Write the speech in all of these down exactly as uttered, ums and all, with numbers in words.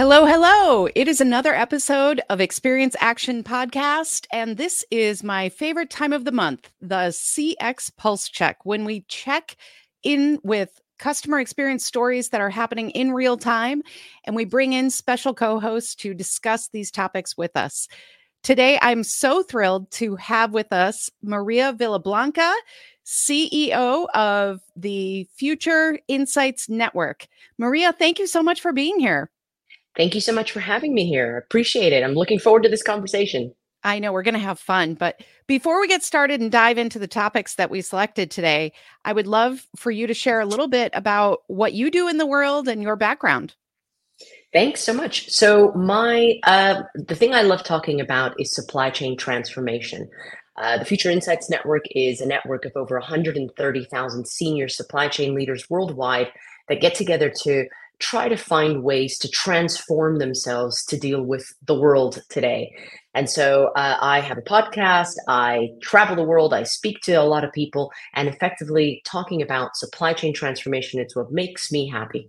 Hello, hello. It is another episode of Experience Action Podcast, and this is my favorite time of the month, the C X Pulse Check, when we check in with customer experience stories that are happening in real time, and we bring in special co-hosts to discuss these topics with us. Today, I'm so thrilled to have with us Maria Villablanca, C E O of the Future Insights Network. Maria, thank you so much for being here. Thank you so much for having me here. Appreciate it. I'm looking forward to this conversation. I know we're going to have fun, but before we get started and dive into the topics that we selected today, I would love for you to share a little bit about what you do in the world and your background. Thanks so much. So my uh, the thing I love talking about is supply chain transformation. Uh, the Future Insights Network is a network of over one hundred thirty thousand senior supply chain leaders worldwide that get together to try to find ways to transform themselves to deal with the world today. And so uh, I have a podcast, I travel the world, I speak to a lot of people, and effectively talking about supply chain transformation is what makes me happy.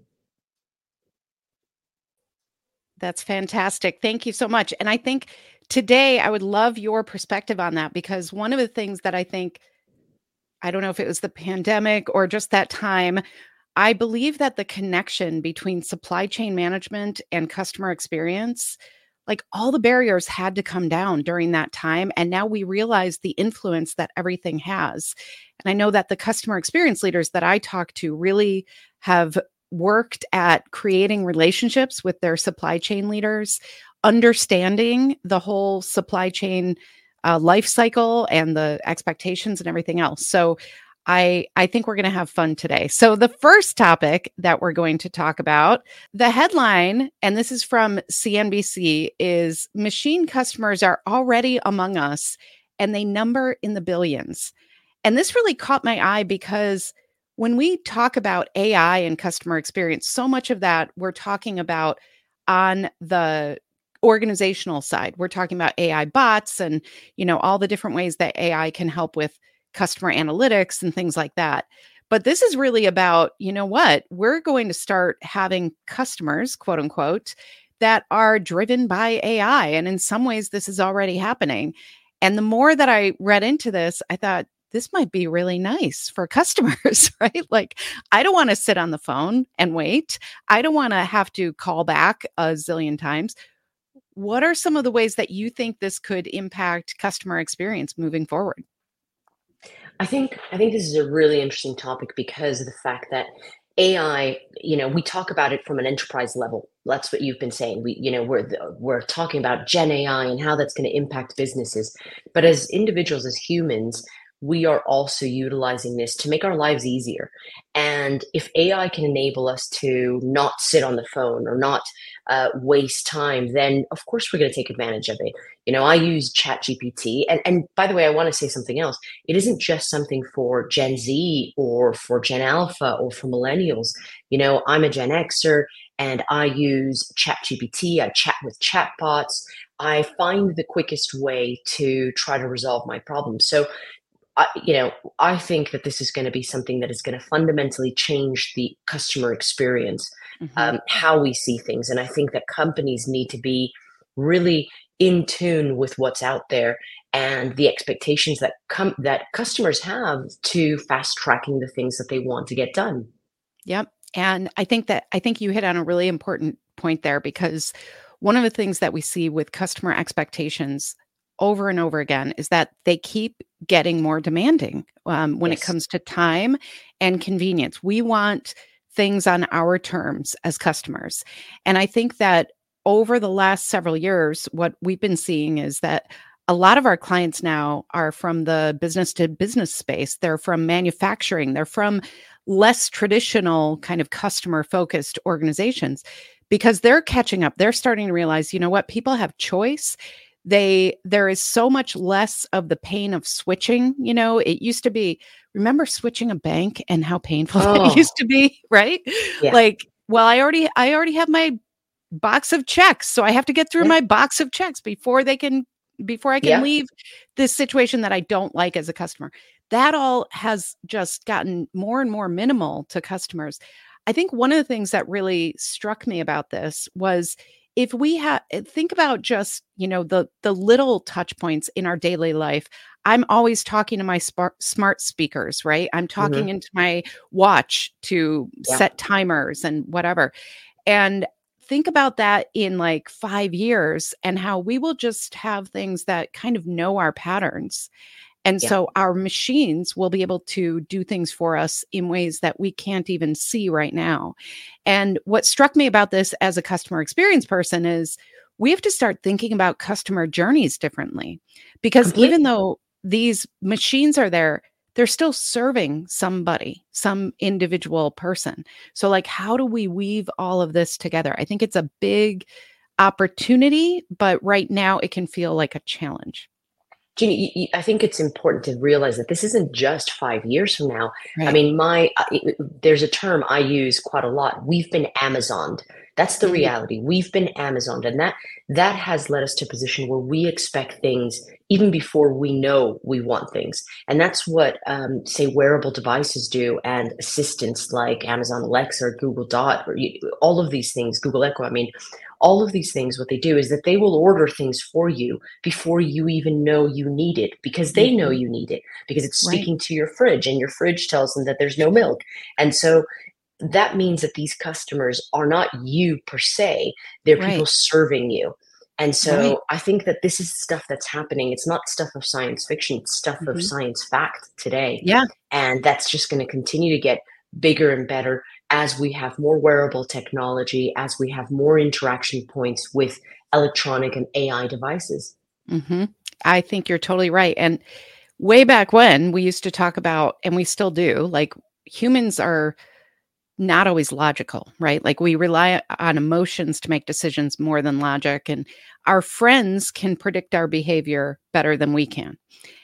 That's fantastic. Thank you so much. And I think today I would love your perspective on that, because one of the things that I think, I don't know if it was the pandemic or just that time, I believe that the connection between supply chain management and customer experience, like all the barriers had to come down during that time. And now we realize the influence that everything has. And I know that the customer experience leaders that I talk to really have worked at creating relationships with their supply chain leaders, understanding the whole supply chain uh, life cycle and the expectations and everything else. So I, I think we're going to have fun today. So the first topic that we're going to talk about, the headline, and this is from C N B C, is machine customers are already among us and they number in the billions. And this really caught my eye because when we talk about A I and customer experience, so much of that we're talking about on the organizational side. We're talking about A I bots and, you know, all the different ways that A I can help with customer analytics and things like that. But this is really about, you know what, we're going to start having customers, quote unquote, that are driven by A I. And in some ways, this is already happening. And the more that I read into this, I thought, this might be really nice for customers, right? Like, I don't want to sit on the phone and wait. I don't want to have to call back a zillion times. What are some of the ways that you think this could impact customer experience moving forward? I think I think this is a really interesting topic because of the fact that A I, you know, we talk about it from an enterprise level. That's what you've been saying. We, you know, we're we're talking about Gen A I and how that's going to impact businesses. But as individuals, as humans, we are also utilizing this to make our lives easier. And if A I can enable us to not sit on the phone or not uh, waste time, then of course we're going to take advantage of it. You know, I use ChatGPT, and and by the way, I want to say something else. It isn't just something for Gen Z or for Gen Alpha or for millennials. You know, I'm a Gen Xer and I use ChatGPT. I chat with chatbots. I find the quickest way to try to resolve my problems. So I, you know, I think that this is going to be something that is going to fundamentally change the customer experience, Mm-hmm. um, how we see things. And I think that companies need to be really in tune with what's out there and the expectations that come that customers have to fast tracking the things that they want to get done. Yep. And I think that I think you hit on a really important point there, because one of the things that we see with customer expectations over and over again is that they keep getting more demanding um, when it Yes. comes to time and convenience. We want things on our terms as customers. And I think that over the last several years, what we've been seeing is that a lot of our clients now are from the business to business space. They're from manufacturing. They're from less traditional kind of customer focused organizations, because they're catching up. They're starting to realize, you know what, people have choice. They, there is so much less of the pain of switching. You know, it used to be, remember switching a bank and how painful it Oh, used to be, right? yeah. Like, well, I already, I already have my box of checks. So I have to get through Yeah. my box of checks before they can, before I can Yeah. leave this situation that I don't like as a customer. That all has just gotten more and more minimal to customers. I think one of the things that really struck me about this was if we have think about just, you know, the the little touch points in our daily life. I'm always talking to my smart smart speakers, right? I'm talking Mhm. into my watch to Yeah. set timers and whatever. And think about that in like five years and how we will just have things that kind of know our patterns. And Yeah. so our machines will be able to do things for us in ways that we can't even see right now. And what struck me about this as a customer experience person is we have to start thinking about customer journeys differently. Because even Completely. though these machines are there, they're still serving somebody, some individual person. So, like, how do we weave all of this together? I think it's a big opportunity, but right now it can feel like a challenge. Jeannie, you, you, I think it's important to realize that this isn't just five years from now. I Right. mean, my uh, it- there's a term I use quite a lot. We've been Amazoned. That's the Mhm. reality. We've been Amazoned, and that that has led us to a position where we expect things even before we know we want things. And that's what, um, say, wearable devices do, and assistants like Amazon Alexa or Google Dot, or you, all of these things, Google Echo. I mean, all of these things. What they do is that they will order things for you before you even know you need it, because they know Mhm. you need it, because it's Right. speaking to your fridge and your fridge tells them that there's no milk. And so that means that these customers are not you per se, they're people Right. serving you. And Right. so I think that this is stuff that's happening. It's not stuff of science fiction, it's stuff of Mhm. science fact today. Yeah. And that's just going to continue to get bigger and better as we have more wearable technology, as we have more interaction points with electronic and A I devices. Mhm. I think you're totally right. And way back when we used to talk about, and we still do, like humans are not always logical, right? Like we rely on emotions to make decisions more than logic. And our friends can predict our behavior better than we can.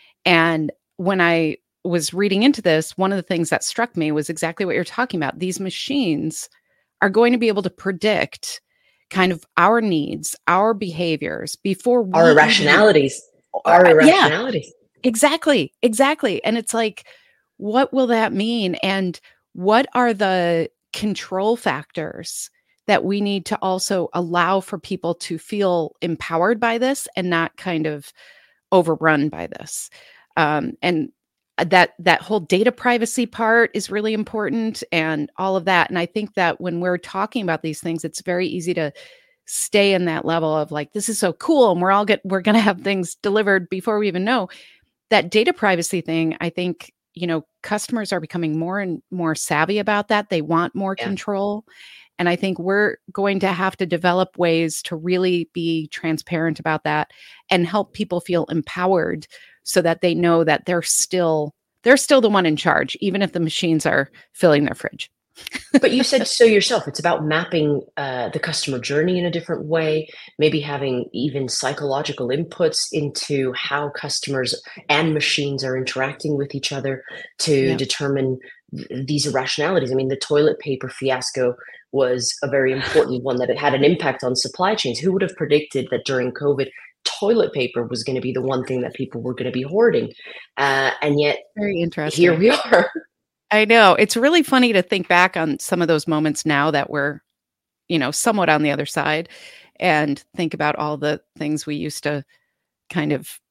And when I was reading into this, one of the things that struck me was exactly what you're talking about. These machines are going to be able to predict kind of our needs, our behaviors before we Our even irrationalities, or, our uh, yeah, irrationalities. exactly, exactly. And it's like, what will that mean? And what are the control factors that we need to also allow for people to feel empowered by this and not kind of overrun by this? Um, and uh, that that whole data privacy part is really important and all of that. And I think that when we're talking about these things, it's very easy to stay in that level of like, this is so cool. And we're all get, we're going to have things delivered before we even know. That data privacy thing, I think, you know, customers are becoming more and more savvy about that. They want more Yeah. control. And I think we're going to have to develop ways to really be transparent about that and help people feel empowered so that they know that they're still they're still the one in charge, even if the machines are filling their fridge. But you said so yourself. It's about mapping uh, the customer journey in a different way, maybe having even psychological inputs into how customers and machines are interacting with each other to Yeah. determine th- these irrationalities. I mean, the toilet paper fiasco was a very important one, that it had an impact on supply chains. Who would have predicted that during COVID, toilet paper was going to be the one thing that people were going to be hoarding? Uh, and yet, Very here interesting. we are. I know. It's really funny to think back on some of those moments now that we're, you know, somewhat on the other side and think about all the things we used to kind of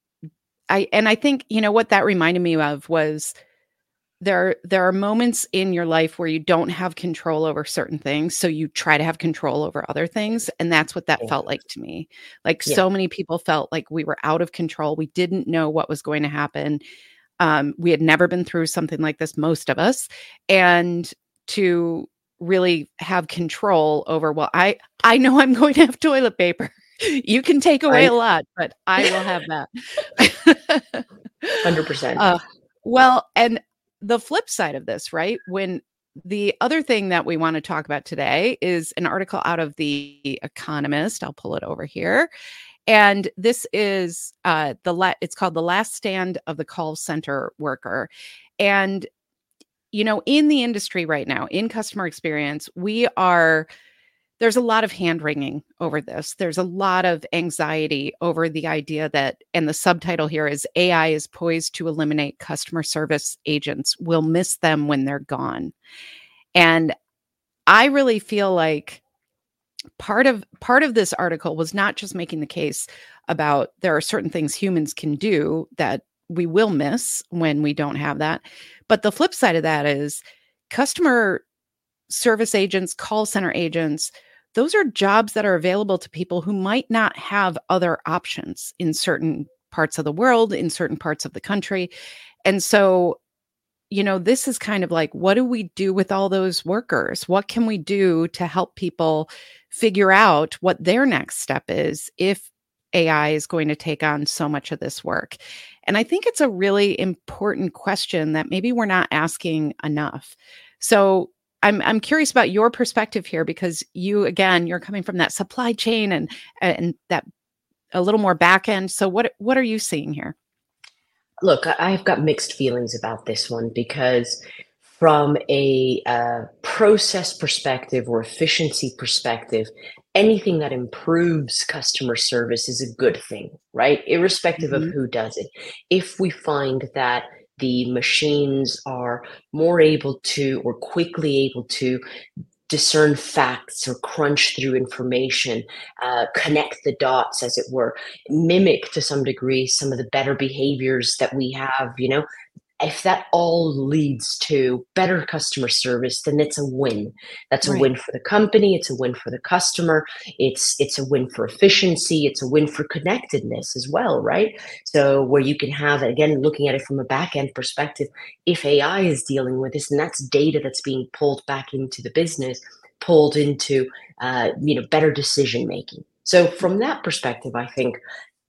I and I think, you know, what that reminded me of was there there are moments in your life where you don't have control over certain things, so you try to have control over other things, and that's what that Yeah. felt like to me. Like, Yeah. so many people felt like we were out of control, we didn't know what was going to happen. Um, we had never been through something like this, most of us, and to really have control over, well, I I know I'm going to have toilet paper. You can take away a Right. lot, but I will have that. one hundred percent. Uh, well, and the flip side of this, right? When the other thing that we want to talk about today is an article out of The Economist. I'll pull it over here. And this is uh, the la- it's called The Last Stand of the Call Center Worker. And, you know, in the industry right now, in customer experience, we are there's a lot of hand wringing over this. There's a lot of anxiety over the idea that, and the subtitle here is A I is poised to eliminate customer service agents. We'll miss them when they're gone. And I really feel like part of part of this article was not just making the case about there are certain things humans can do that we will miss when we don't have that. But the flip side of that is customer service agents, call center agents, those are jobs that are available to people who might not have other options in certain parts of the world, in certain parts of the country. And so, you know, this is kind of like, what do we do with all those workers? What can we do to help people figure out what their next step is if A I is going to take on so much of this work? And I think it's a really important question that maybe we're not asking enough. So I'm I'm curious about your perspective here, because you, again, you're coming from that supply chain and and that a little more back end. So what what are you seeing here? Look, I- I've got mixed feelings about this one because from a uh, process perspective or efficiency perspective, anything that improves customer service is a good thing, right? Irrespective of Mhm. who does it. If we find that the machines are more able to or quickly able to discern facts or crunch through information, uh, connect the dots, as it were, mimic to some degree some of the better behaviors that we have, you know, if that all leads to better customer service, then it's a win. That's a Right. win for the company. It's a win for the customer. It's it's a win for efficiency. It's a win for connectedness as well, right? So where you can have, again, looking at it from a back end perspective, if A I is dealing with this, and that's data that's being pulled back into the business, pulled into uh, you know better decision making. So from that perspective, I think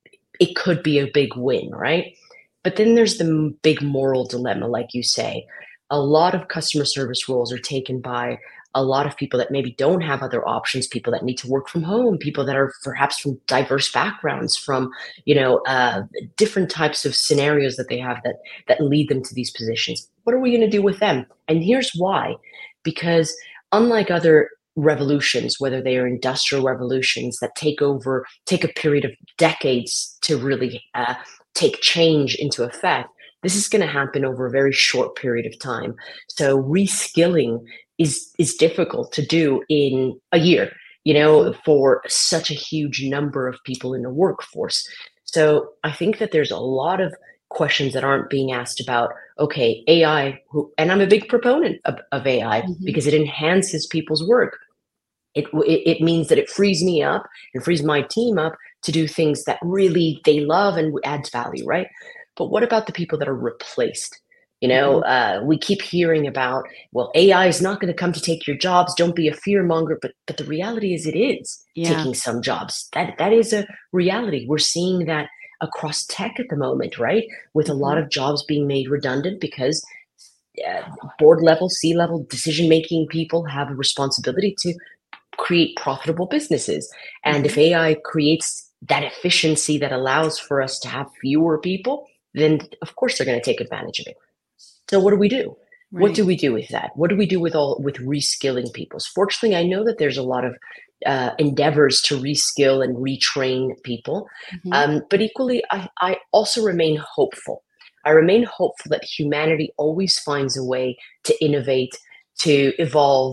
it could be a big win, right? But then there's the m- big moral dilemma, like you say. A lot of customer service roles are taken by a lot of people that maybe don't have other options, people that need to work from home, people that are perhaps from diverse backgrounds, from you know uh, different types of scenarios that they have that that lead them to these positions. What are we going to do with them? And here's why: because unlike other revolutions, whether they are industrial revolutions that take over, take a period of decades to really uh, take change into effect, this is going to happen over a very short period of time. So reskilling is is difficult to do in a year, you know, Mhm. for such a huge number of people in the workforce. So I think that there's a lot of questions that aren't being asked about, okay, A I, who, and I'm a big proponent of, of A I Mhm. because it enhances people's work. It, it it means that it frees me up and frees my team up to do things that really they love and adds value, right? But what about the people that are replaced? You know, Mhm. uh, we keep hearing about, well, A I is not going to come to take your jobs. Don't be a fear monger. But but the reality is, it is Yeah. taking some jobs. That that is a reality. We're seeing that across tech at the moment, right? With a lot Mhm. of jobs being made redundant because uh, board level, C level decision making people have a responsibility to create profitable businesses. And if Mhm. A I creates that efficiency that allows for us to have fewer people, then of course they're going to take advantage of it. So what do we do? What Right. do we do with that? What do we do with all with reskilling people? Fortunately, I know that there's a lot of uh, endeavors to reskill and retrain people, Mhm. um, but equally, I, I also remain hopeful. I remain hopeful that humanity always finds a way to innovate, to evolve,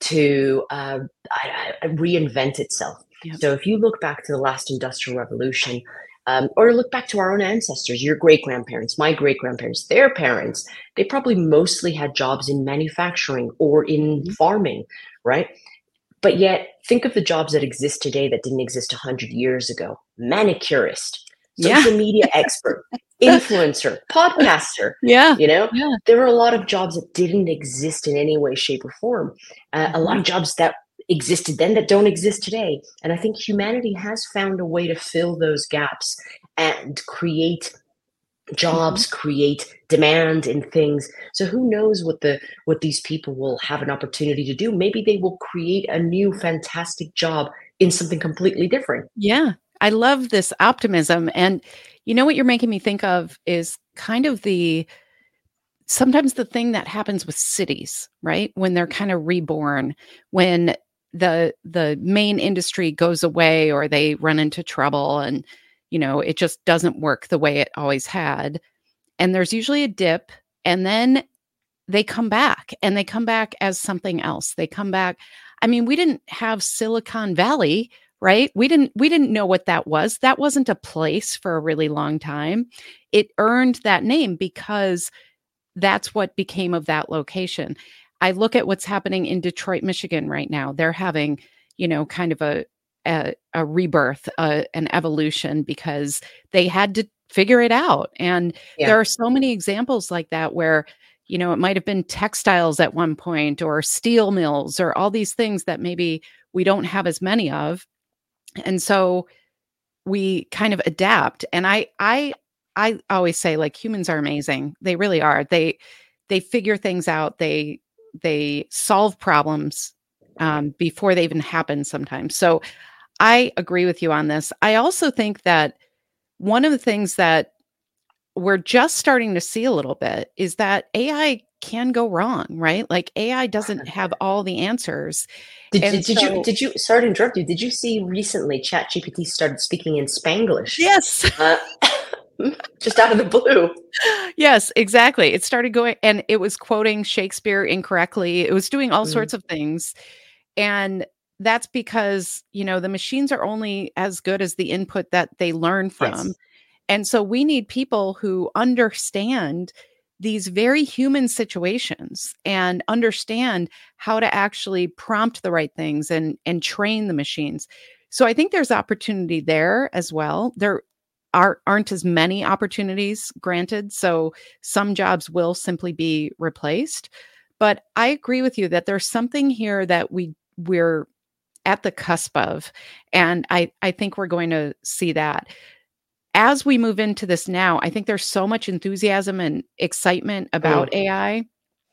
to uh, I, I, reinvent itself. Yep. So if you look back to the last industrial revolution, um, or look back to our own ancestors, your great grandparents, my great grandparents, their parents, they probably mostly had jobs in manufacturing or in Mhm. farming, right? But yet, think of the jobs that exist today that didn't exist one hundred years ago: manicurist, Yeah. social media expert, influencer, podcaster. Yeah. You know, Yeah. there were a lot of jobs that didn't exist in any way, shape, or form. Uh, a lot Mhm. of jobs that existed then that don't exist today. And I think humanity has found a way to fill those gaps and create Mhm. jobs, create demand in things. So who knows what the what these people will have an opportunity to do? Maybe they will create a new fantastic job in something completely different. Yeah. I love this optimism. And you know what you're making me think of is kind of the sometimes the thing that happens with cities, right? When they're kind of reborn, when the the main industry goes away or they run into trouble and you know, it just doesn't work the way it always had. And there's usually a dip and then they come back and they come back as something else. They come back. I mean, we didn't have Silicon Valley, right? We didn't we didn't know what that was. That wasn't a place for a really long time. It earned that name because that's what became of that location. I look at what's happening in Detroit, Michigan right now. They're having, you know, kind of a a, a rebirth, uh, an evolution because they had to figure it out. And Yeah. there are so many examples like that where, you know, it might have been textiles at one point or steel mills or all these things that maybe we don't have as many of. And so we kind of adapt. And I I I always say, like, humans are amazing. They really are. They they figure things out. They they solve problems um, before they even happen sometimes. So I agree with you on this. I also think that one of the things that we're just starting to see a little bit is that A I can go wrong, right? Like A I doesn't have all the answers. Did, And did, did you so, did you sorry to interrupt you? Did you see recently ChatGPT started speaking in Spanglish? yes, Uh, just out of the blue. yes, exactly. It started going and it was quoting Shakespeare incorrectly. It was doing all Mm, sorts of things. And that's because, you know, the machines are only as good as the input that they learn from. yes. And so we need people who understand these very human situations and understand how to actually prompt the right things and and train the machines. So I think there's opportunity there as well. There are aren't as many opportunities granted, so some jobs will simply be replaced. But I agree with you that there's something here that we we're at the cusp of, and I I think we're going to see that as we move into this now. I think there's so much enthusiasm and excitement Mm. about A I.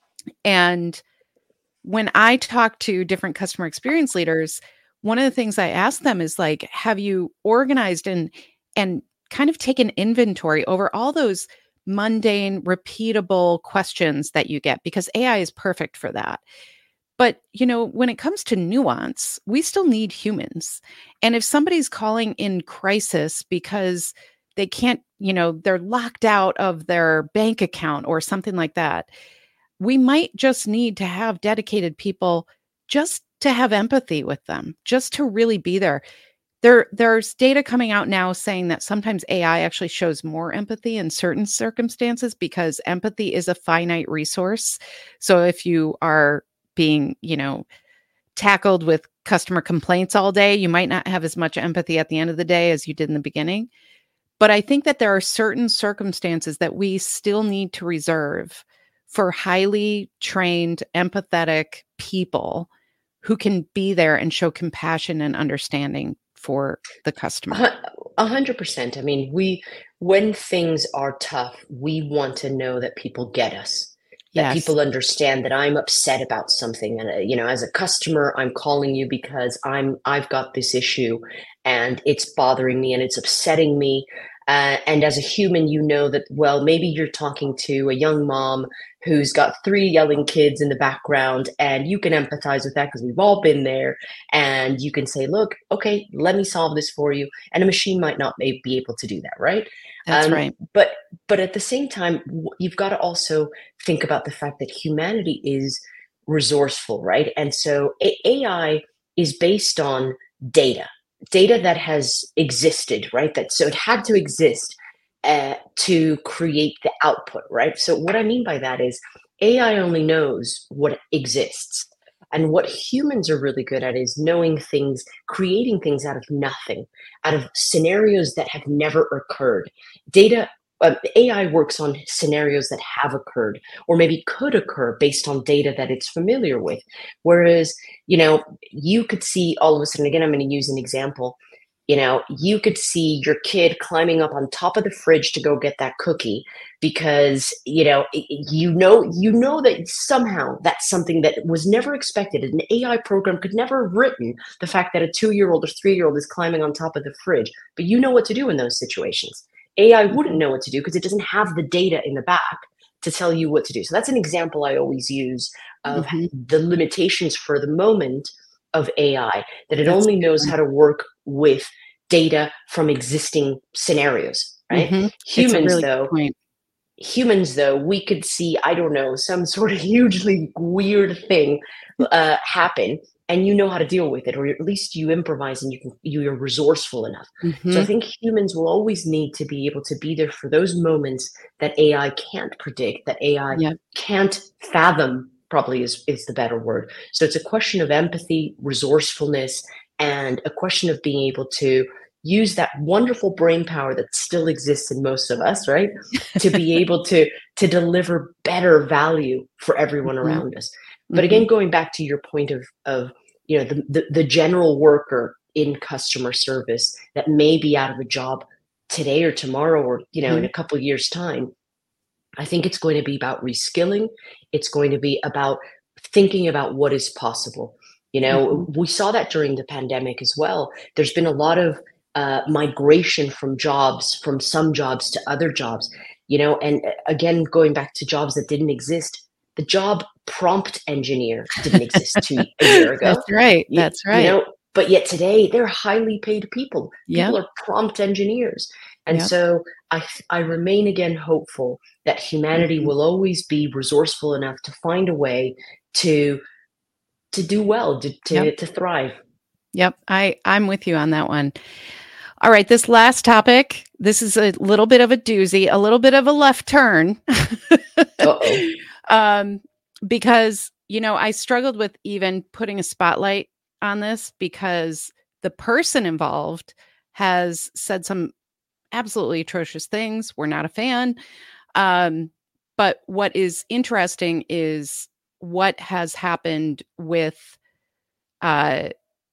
And when I talk to different customer experience leaders, one of the things I ask them is like, have you organized and and kind of taken inventory over all those mundane, repeatable questions that you get? Because A I is perfect for that. But, you know, when it comes to nuance, we still need humans. And if somebody's calling in crisis because they can't, you know, they're locked out of their bank account or something like that, we might just need to have dedicated people just to have empathy with them, just to really be there. There, there's data coming out now saying that sometimes A I actually shows more empathy in certain circumstances because empathy is a finite resource. So if you are being, you know, tackled with customer complaints all day, you might not have as much empathy at the end of the day as you did in the beginning. But I think that there are certain circumstances that we still need to reserve for highly trained, empathetic people who can be there and show compassion and understanding for the A customer. hu- a hundred percent. I mean, we when things are tough, we want to know that people get us, that Yes, people understand that I'm upset about something, and uh, you know, as a customer, I'm calling you because I'm I've got this issue, and it's bothering me and it's upsetting me. Uh, and as a human, you know that, well, maybe you're talking to a young mom who's got three yelling kids in the background, and you can empathize with that because we've all been there. And you can say, look, okay, let me solve this for you. And a machine might not may- be able to do that, right? that's Um, right. but but at the same time, w- you've got to also think about the fact that humanity is resourceful, right? And so A- AI is based on data, data that has existed, right? That so it had to exist uh, to create the output, right? So what I mean by that is A I only knows what exists. And what humans are really good at is knowing things, creating things out of nothing, out of scenarios that have never occurred. Data, uh, A I works on scenarios that have occurred or maybe could occur based on data that it's familiar with. Whereas, you know, you could see all of a sudden, again, I'm going to use an example. You know, you could see your kid climbing up on top of the fridge to go get that cookie because, you know, i- i- you know, you know that somehow that's something that was never expected. An A I program could never have written the fact that a two-year-old or three-year-old is climbing on top of the fridge, but you know what to do in those situations. A I wouldn't Mhm. know what to do because it doesn't have the data in the back to tell you what to do. So that's an example I always use of Mhm. the limitations for the moment of A I, that it That's a only good knows one. how to work with data from existing scenarios, right? Mhm. It's a Humans, really good though, point. Humans, though, we could see, I don't know, some sort of hugely weird thing uh, happen, and you know how to deal with it, or at least you improvise and you can, you're resourceful enough. So I Mhm. think humans will always need to be able to be there for those moments that A I can't predict, that A I Yep. can't fathom, probably is, is the better word. So it's a question of empathy, resourcefulness, and a question of being able to use that wonderful brain power that still exists in most of us, right? To be able to to deliver better value for everyone Mhm. around us. But Mhm. again, going back to your point of of you know the, the, the general worker in customer service that may be out of a job today or tomorrow or you know in Mhm. a couple of years time, I think it's going to be about reskilling. It's going to be about thinking about what is possible. You know, Mhm. we saw that during the pandemic as well. There's been a lot of uh, migration from jobs, from some jobs to other jobs, you know, and uh, again, going back to jobs that didn't exist, the job prompt engineer didn't exist two, a year ago, That's right. you, That's you right. know, but yet today they're highly paid people. People Yep. are prompt engineers. And Yep. so I, I remain again hopeful that humanity Mhm. will always be resourceful enough to find a way to to do well, to Yep. to, to thrive. Yep. I I'm with you on that one. All right, this last topic, this is a little bit of a doozy, a little bit of a left turn. Uh-oh. um, because, you know, I struggled with even putting a spotlight on this because the person involved has said some absolutely atrocious things. We're not a fan. Um, but what is interesting is what has happened with uh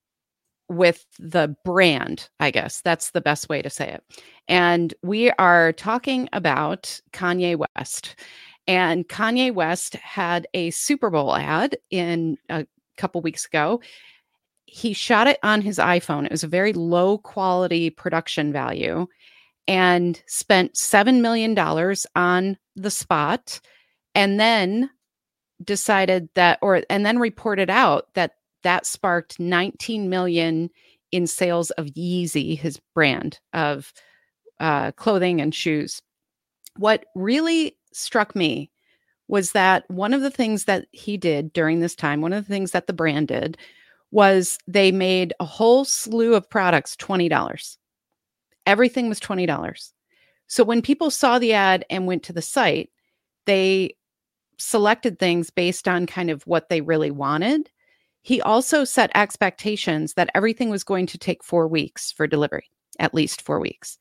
with the brand, I guess. That's the best way to say it. And we are talking about Kanye West. And Kanye West had a Super Bowl ad in a couple weeks ago. He shot it on his iPhone. It was a very low quality production value and spent seven million dollars on the spot and then decided that or and then reported out that that sparked nineteen million in sales of Yeezy, his brand of uh, clothing and shoes. What really struck me was that one of the things that he did during this time, one of the things that the brand did was they made a whole slew of products twenty dollars. Everything was twenty dollars. So when people saw the ad and went to the site, they selected things based on kind of what they really wanted. He also set expectations that everything was going to take four weeks for delivery, at least four weeks.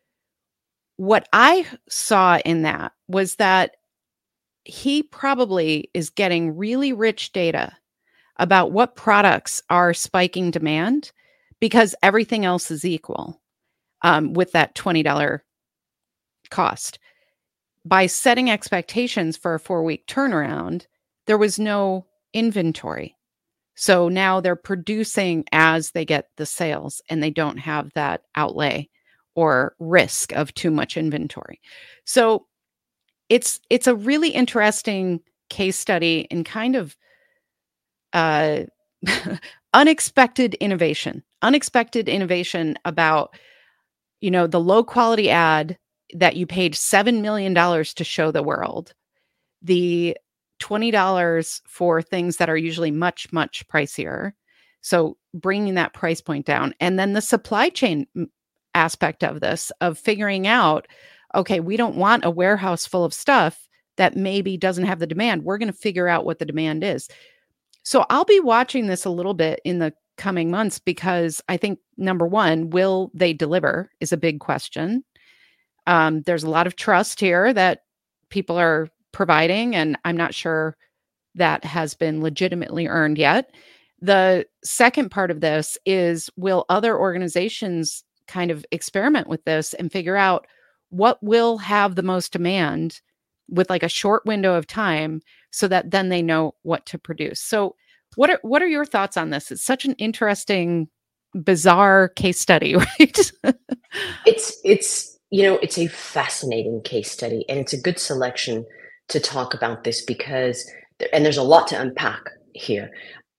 What I saw in that was that he probably is getting really rich data about what products are spiking demand because everything else is equal um, with that twenty dollars cost. By setting expectations for a four week turnaround, there was no inventory. So now they're producing as they get the sales and they don't have that outlay or risk of too much inventory. So it's it's a really interesting case study in kind of uh, unexpected innovation, unexpected innovation about, you know, the low quality ad that you paid seven million dollars to show the world, the twenty dollars for things that are usually much, much pricier. So bringing that price point down. And then the supply chain aspect of this, of figuring out, okay, we don't want a warehouse full of stuff that maybe doesn't have the demand. We're going to figure out what the demand is. So I'll be watching this a little bit in the coming months because I think number one, will they deliver is a big question. Um, there's a lot of trust here that people are providing, and I'm not sure that has been legitimately earned yet. The second part of this is, will other organizations kind of experiment with this and figure out what will have the most demand with like a short window of time so that then they know what to produce. So what are what are your thoughts on this? It's such an interesting, bizarre case study, right? It's it's you know it's a fascinating case study, and it's a good selection to talk about this because there, and there's a lot to unpack here.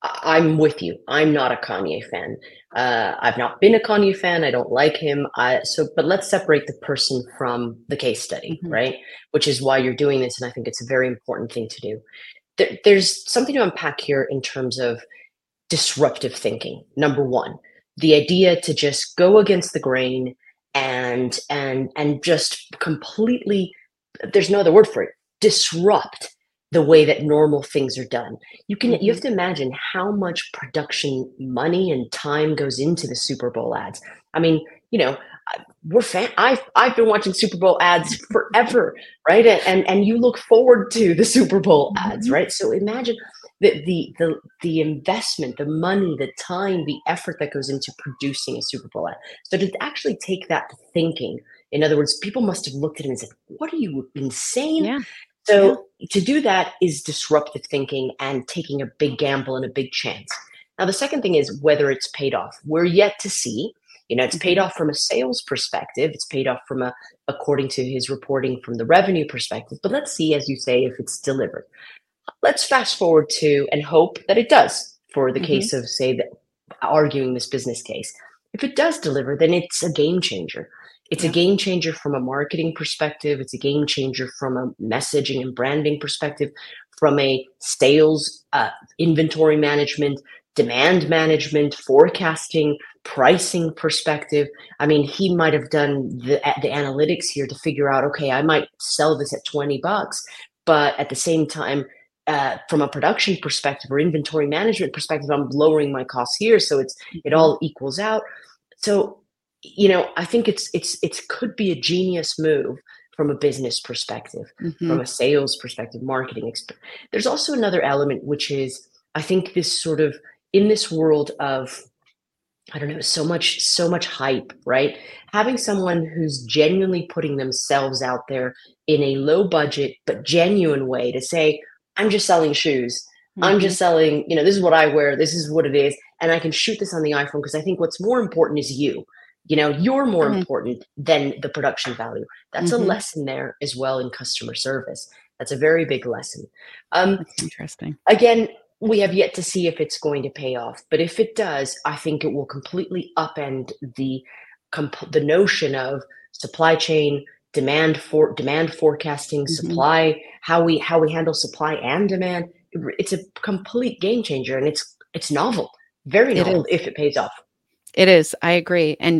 I- I'm with you. I'm not a Kanye fan. Uh, I've not been a Kanye fan. I don't like him. I, so, but let's separate the person from the case study, Mhm. right? Which is why you're doing this, and I think it's a very important thing to do. There, there's something to unpack here in terms of disruptive thinking. Number one, the idea to just go against the grain and and and just completely, there's no other word for it, disrupt the way that normal things are done. You can you have Mhm. to imagine how much production money and time goes into the Super Bowl ads. I mean, you know, I- we're fan I've I've been watching Super Bowl ads forever, right? And and, and you look forward to the Super Bowl ads, Mhm. right? So imagine the the the the investment, the money, the time, the effort that goes into producing a Super Bowl ad. So to actually take that thinking, in other words, people must have looked at it and said, "What are you, insane?" Yeah. Yeah. So to do that is disruptive thinking and taking a big gamble and a big chance. Now, the second thing is whether it's paid off. We're yet to see. You know, it's paid Mhm. off from a sales perspective. It's paid off from a, according to his reporting, from the revenue perspective. But let's see, as you say, if it's delivered. Let's fast forward to and hope that it does for the Mhm. case of, say, the, arguing this business case. If it does deliver, then it's a game changer. It's a Yeah. game changer from a marketing perspective. It's a game changer from a messaging and branding perspective, from a sales, uh, inventory management, demand management, forecasting, pricing perspective. I mean, he might have done the, the analytics here to figure out, okay, I might sell this at twenty bucks, but at the same time, uh, from a production perspective or inventory management perspective, I'm lowering my costs here, so it's it Mhm. all equals out. So, you know, I think it's it's it could be a genius move from a business perspective, from Mhm. a sales perspective, marketing. Exp- There's also another element, which is I think this sort of, in this world of, I don't know, so much so much hype, right? Having someone who's genuinely putting themselves out there in a low budget but genuine way to say, I'm just selling shoes. I'm Mhm. just selling, you know, this is what I wear, this is what it is, and I can shoot this on the iPhone because I think what's more important is you. You know, you're more Mhm. important than the production value. That's a Mhm. lesson there as well in customer service. That's a very big lesson. Um, That's interesting. Again, we have yet to see if it's going to pay off, but if it does, I think it will completely upend the comp- the notion of supply chain, demand for demand forecasting, Mhm. supply, how we how we handle supply and demand. It's a complete game changer, and it's it's novel, very It novel is. if it pays off. It is. I agree. And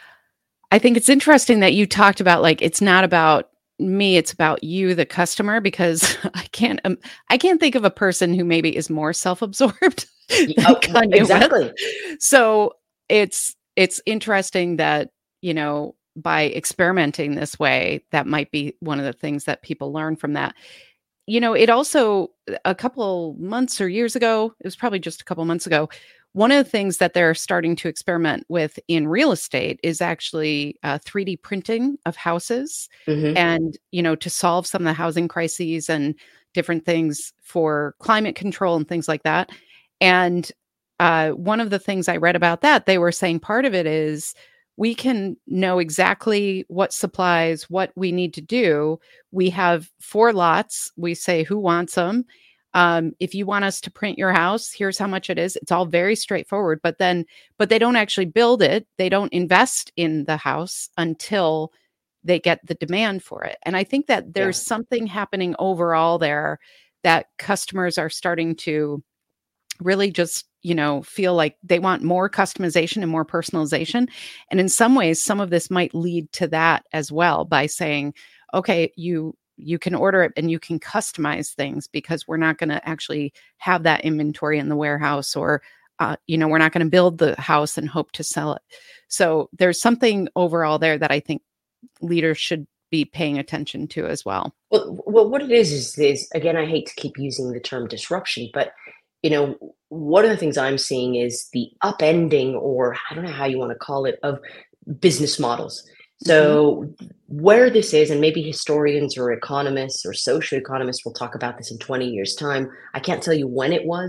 I think it's interesting that you talked about, like, it's not about me, it's about you, the customer, because I can't um, I can't think of a person who maybe is more self-absorbed Y- than Oh, w- Kanye West. exactly. So it's it's interesting that, you know, by experimenting this way, that might be one of the things that people learn from that. You know, it also, a couple months or years ago, it was probably just a couple months ago, one of the things that they're starting to experiment with in real estate is actually uh, three D printing of houses, Hmm. and, you know, to solve some of the housing crises and different things for climate control and things like that. And uh, one of the things I read about that, they were saying part of it is we can know exactly what supplies, what we need to do. We have four lots. We say who wants them. Um, if you want us to print your house, here's how much it is. It's all very straightforward. But then, but they don't actually build it. They don't invest in the house until they get the demand for it. And I think that Yeah. there's something happening overall there that customers are starting to really just, you know, feel like they want more customization and more personalization. And in some ways, some of this might lead to that as well, by saying, okay, you you can order it and you can customize things, because we're not going to actually have that inventory in the warehouse, or uh, you know, we're not going to build the house and hope to sell it. So there's something overall there that I think leaders should be paying attention to as well. Well, well, what it is is is again, I hate to keep using the term disruption, but you know, one of the things I'm seeing is the upending, or I don't know how you want to call it, of business models. Hmm. So where this is, and maybe historians or economists or socioeconomists will talk about this in twenty years' time. I can't tell you when it was,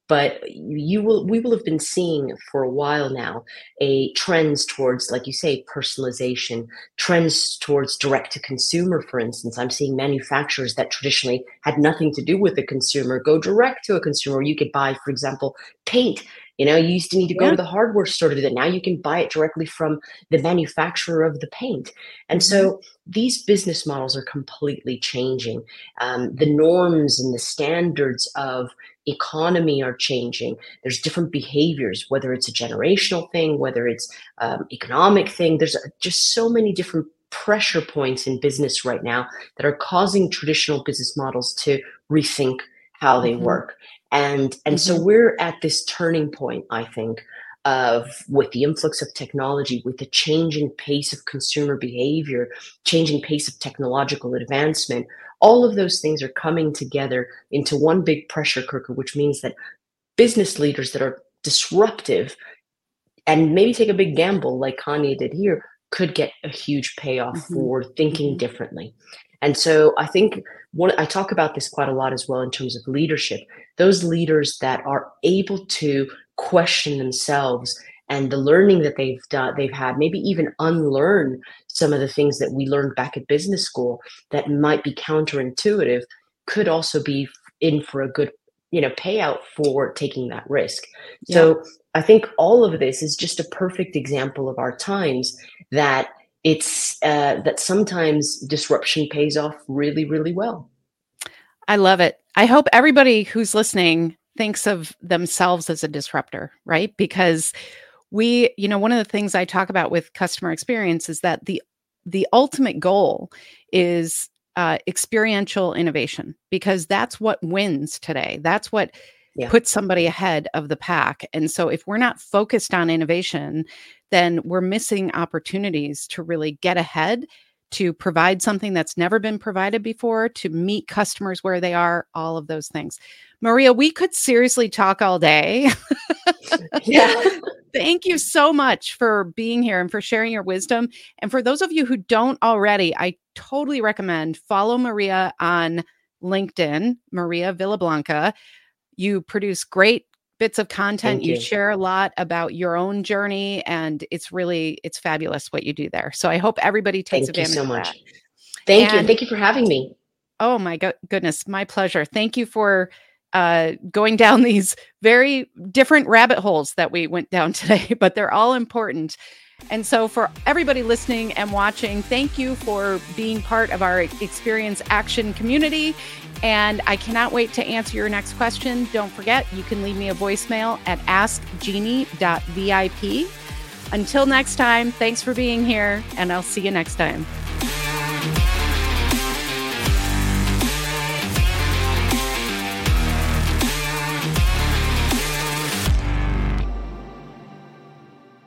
but you will we will have been seeing for a while now a trends towards, like you say, personalization, trends towards direct to consumer. For instance, I'm seeing manufacturers that traditionally had nothing to do with the consumer go direct to a consumer. You could buy, for example, paint. You know, you used to need to go Yeah. to the hardware store to do that. Now you can buy it directly from the manufacturer of the paint. And Hmm. so these business models are completely changing. Um, the norms and the standards of economy are changing. There's different behaviors, whether it's a generational thing, whether it's um, economic thing. There's just so many different pressure points in business right now that are causing traditional business models to rethink how they Hmm. work. And and so Hmm. we're at this turning point, I think, of with the influx of technology, with the changing pace of consumer behavior, changing pace of technological advancement. All of those things are coming together into one big pressure cooker, which means that business leaders that are disruptive and maybe take a big gamble like Kanye did here could get a huge payoff Hmm. for thinking Hmm. differently. And so I think one, I talk about this quite a lot as well in terms of leadership. Those leaders that are able to question themselves and the learning that they've done, they've had, maybe even unlearn some of the things that we learned back at business school that might be counterintuitive, could also be in for a good, you know, payout for taking that risk. Yep. So I think all of this is just a perfect example of our times, that it's uh, that sometimes disruption pays off really, really well. I love it. I hope everybody who's listening thinks of themselves as a disruptor, right? Because we, you know, one of the things I talk about with customer experience is that the the ultimate goal is uh, experiential innovation, because that's what wins today. That's what Yeah. puts somebody ahead of the pack. And so if we're not focused on innovation, then we're missing opportunities to really get ahead, to provide something that's never been provided before, to meet customers where they are, all of those things. Maria, we could seriously talk all day. Yeah. Thank you so much for being here and for sharing your wisdom. And for those of you who don't already, I totally recommend follow Maria on LinkedIn, Maria Villablanca. You produce great bits of content. Thank You you. share a lot about your own journey, and it's really, it's fabulous what you do there. So I hope everybody takes Thank you advantage so of that. much. Thank you. And And thank you for having me. oh my go- goodness, my pleasure. Thank you for uh, going down these very different rabbit holes that we went down today, but they're all important. And so, for everybody listening and watching, thank you for being part of our Experience Action community. And I cannot wait to answer your next question. Don't forget, you can leave me a voicemail at ask jeannie dot vip. Until next time, thanks for being here, and I'll see you next time.